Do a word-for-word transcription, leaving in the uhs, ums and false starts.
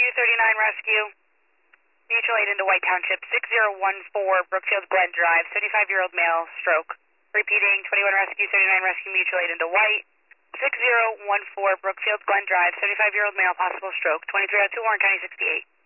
thirty-nine Rescue, mutual aid into White Township, six zero one four Brookfield Glen Drive, seventy-five-year-old male, stroke. Repeating, twenty-one Rescue, thirty-nine Rescue, mutual aid into White, six zero one four Brookfield Glen Drive, seventy-five-year-old male, possible stroke, twenty-three oh two Warren County sixty-eight.